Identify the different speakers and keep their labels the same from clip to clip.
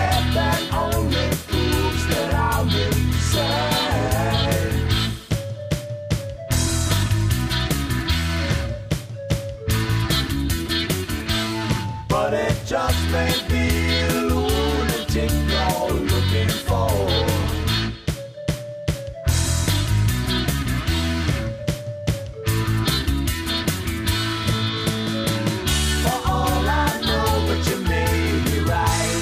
Speaker 1: If that only proves that I'm insane. But it just may be a lunatic you're looking for. For all I know, but you may be right.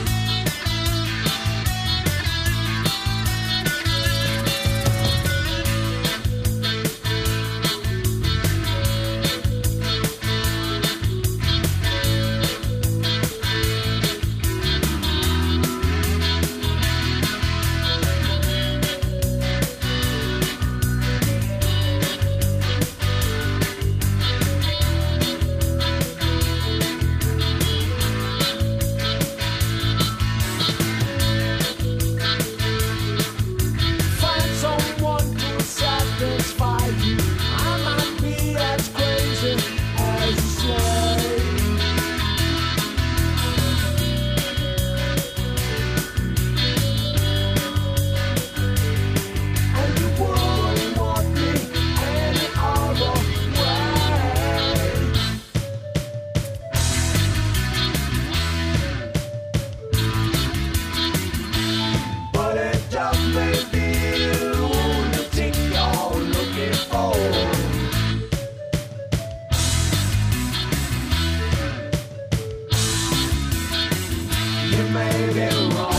Speaker 1: Find someone to satisfy you. I might be as crazy as you say. And you wouldn't want me any other way. But it just may be a lunatic you're looking for. You may be wrong.